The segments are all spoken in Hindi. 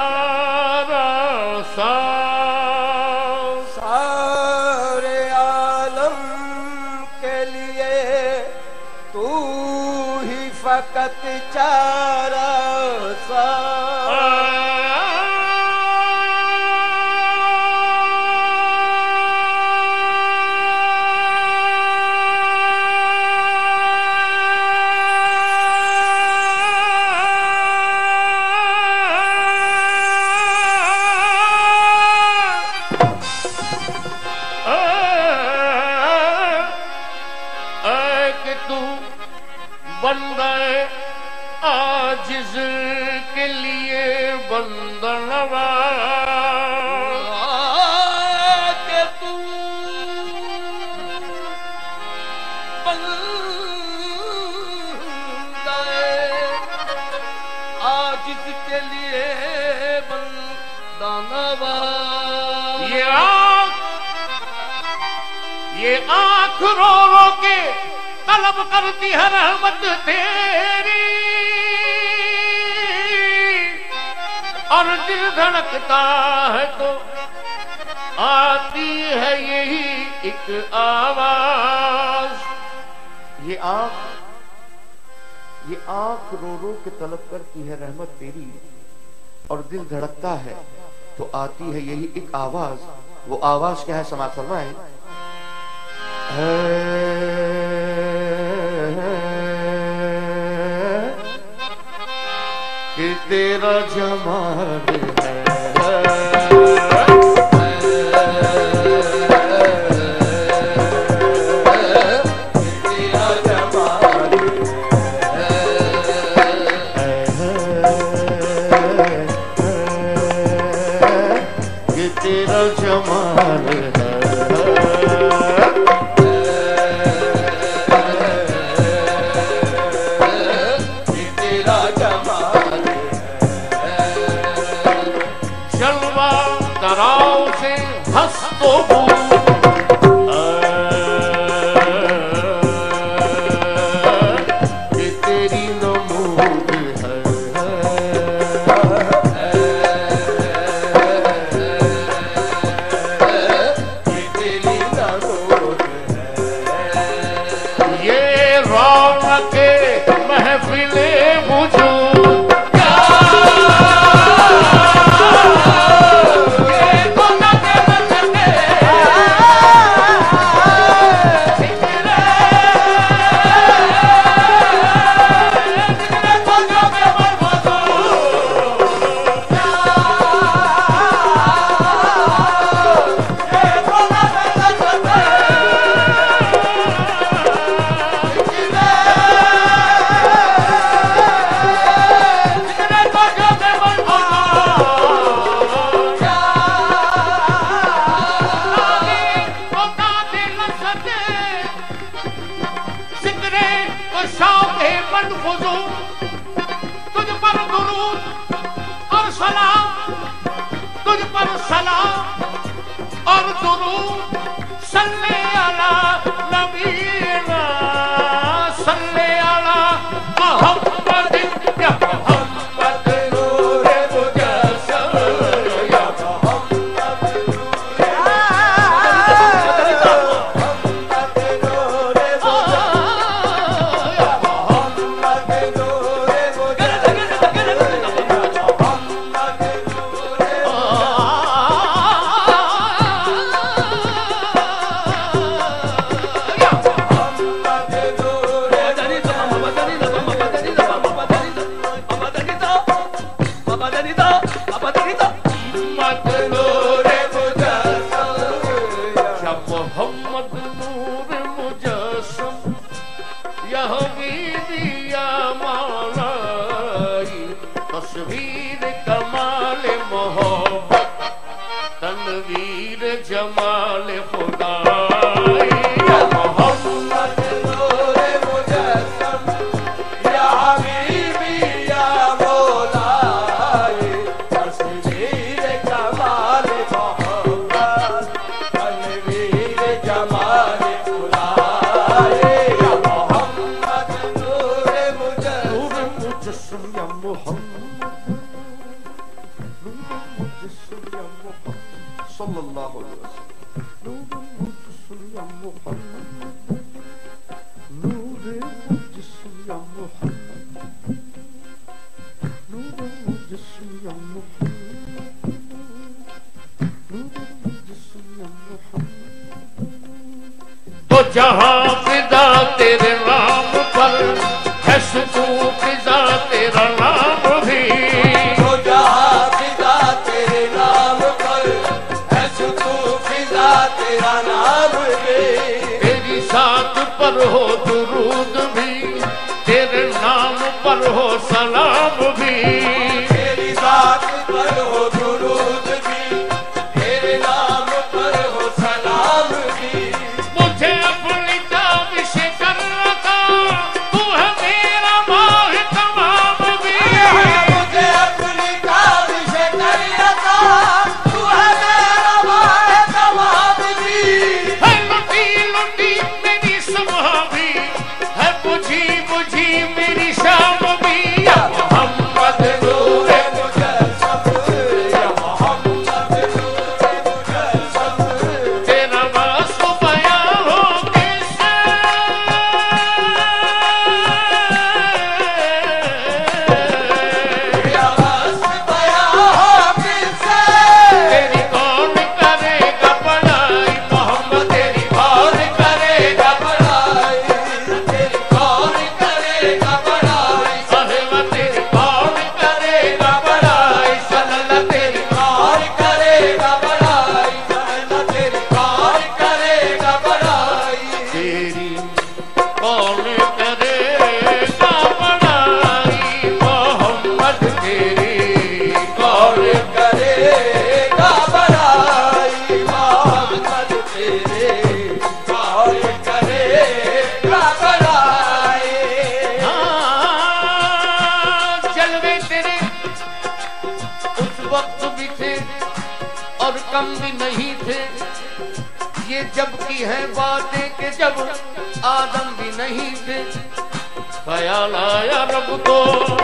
प्यारा सा, सारे आलम के लिए तू ही फकत चारा सा। बंदे आजिज़ के लिए बंदनवा के तू बंदे आजिज़ के लिए बंदनवा। ये आँख रो रो के तलब करती है रहमत तेरी, और दिल धड़कता है तो आती है यही एक आवाज। ये आँख रो रो के तलब करती है रहमत तेरी, और दिल धड़कता है तो आती है यही एक आवाज। वो आवाज क्या है? समाज फरमाए। कि तेरा जमाल है, तेरा जमाल कि तेरा जमाल है। तराव से हंस तो कि तेरी नमूद है, कि तेरी नमूद है। ये रौनके महफिले वजूद तुझ पर दुरूद और सलाम, तुझ पर सलाम और दुरूद। सल्ले अला नबीना, सल्ले अला मोहम्मद या मोहम्मद नूरे मुजस्सम या मोहम्मद तस्वीर कमाल मोहब्बत, तनवीर जमाल खुदा। या मोहम्मद नूरे मुजस्सम, या हबीबी या मौला, तस्वीर कमाल मोहब्बत, तनवीर जमाल खुदा। या मोहम्मद नूरे मुजस्सम, या मोहम्मद मुजस्सिम या मुहम्मद सल्लल्लाहु अलैहि वसल्लम, नूर मुजस्सिम या मुहम्मद, नूर मुजस्सिम या मुहम्मद, नूर मुजस्सिम या मुहम्मद, नूर मुजस्सिम या मुहम्मद। तो जहां फिदा तेरे नाम पर है सुकू फिजा तेरा नाम भी, तो जहां फिदा तेरे नाम पर है सुकू फिजा तेरा नाम भी, तेरी साथ पर हो दुरूद भी, तेरे नाम पर हो सलाम भी, तेरी जात पर हो दुरूद भी, तेरे नाम पर हो सलाम भी। मुझे अपनी ताबिश कर रखा, तू है मेरा माह तमाम भी, मुझे अपनी काबिश कर रखा, तू है मेरा माह तमाम भी। है लुटी लुटी मेरी सुबह भी, है बुझी बुझी मेरी शाम भी, या मोहम्मद नूर मुजस्सम या मोहम्मद नूर मुजस्सम, तेरा वास्ता बयां हो कैसे, या बस बया हो किससे, तेरी कौन करेगा बड़ाई मोहम्मद, तेरी कौन करेगा बड़ाई, तेरी कौन करेगा बड़ाई, साहिबा तेरी कौन करेगा बड़ाई, सल्लल्लाह तेरी कौन करेगा बड़ाई, सल्लल्लाह तेरी कौन करेगा बड़ाई, तेरी कौन करेगा बड़ाई मोहम्मद, तेरी कौन कौन करेगा बड़ाई, मोहम्मद तेरे कौन करेगा बड़ाई। हाँ, जलवे तेरे उस वक्त भी थे और कम भी नहीं थे, ये जब की है बातें कि जब आदम भी नहीं थे, ख्याल आया रब को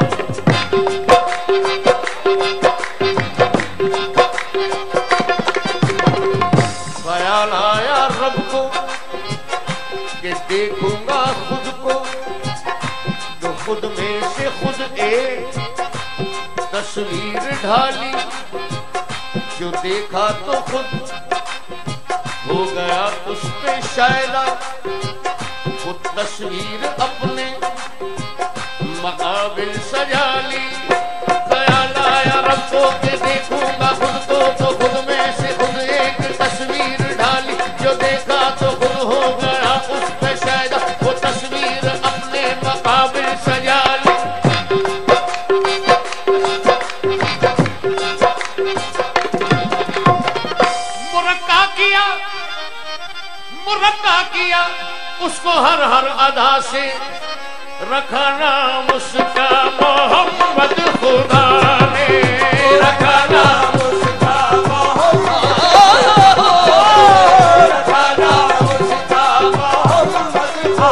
ख्याल आया रब को कि देखूंगा खुद को, तो खुद में से खुद एक तस्वीर ढाली, जो देखा तो खुद हो गया उस पे शायदा, वो तस्वीर अपने मकाबिल सजा ली, ख्याल आया रब को कि देखूंगा खुद को, तो खुद में से खुद एक तस्वीर ढाली, जो देखा तो खुद हो गया उस पे शायदा, वो तस्वीर अपने मकाबिल सजा ली। मुरक्का किया उसको हर हर अदा से, रखा नाम उसका मोहम्मद, खुदा ने रखा नाम उसका मोहम्मद, रखा नाम उसका मोहम्मद,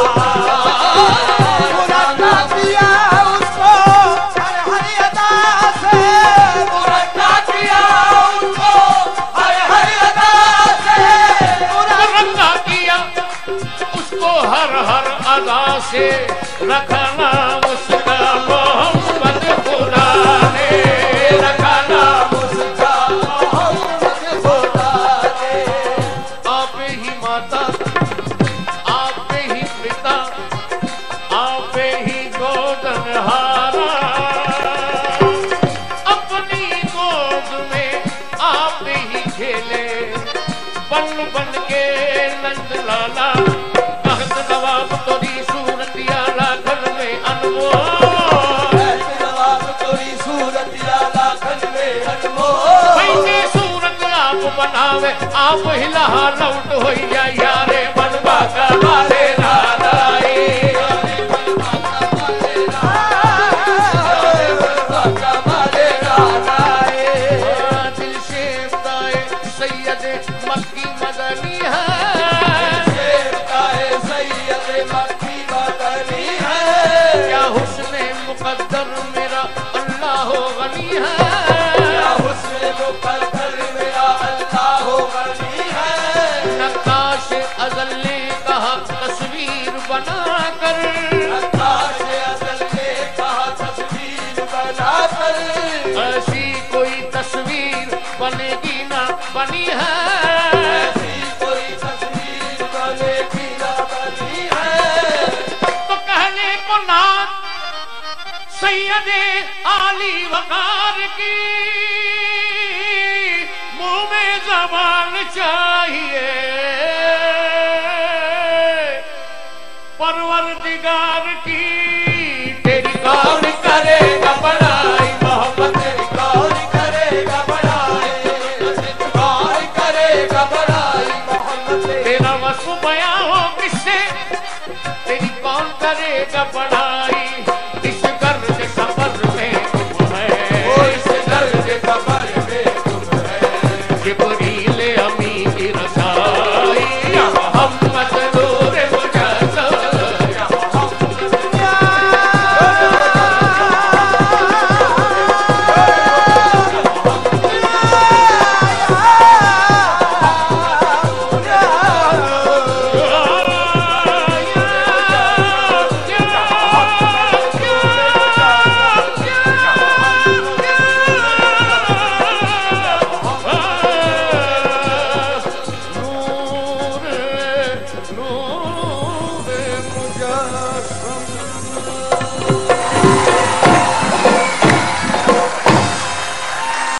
मुरक्का किया उसको हर हर अदा से, मुरक्का किया उसको हर हर अदा से, मुरक्का किया उसको हर हर अदा से, रखा नाम उसका मोहम्मद, खुदा ने रखा नाम उसका मोहम्मद, खुदा ने। आप ही माता, आप ही पिता, आप ही गोदनहारा, अपनी गोद में आप ही खेले, बन बन के नंद लाला, कहत नवाब तोरी सूरत आला घर में अनमोल, नवाब तोरी सूरत आला घर में अनमोल, वैसे सूरत आप बनावे, आप हिला लौट होइया यारे बनवा का मारे नाराई, दिल से गाए सैयद मक्की मदनी है, सैयद मक्की मदनी है, क्या हुस्न मुकद्दर मेरा अल्लाह गनी है, क्या हुस्न मुकद्दर सैयदे आली वकार की मुंह में ज़बान चाहिए, परवरदिगार की तेरी कौन करेगा बड़ाई, मोहब्बत तेरी कौन करेगा बड़ाई, कौन करेगा बड़ाई मोहब्बत तेरा वस्फ बयां हो किससे, तेरी कौन करेगा बड़ाई।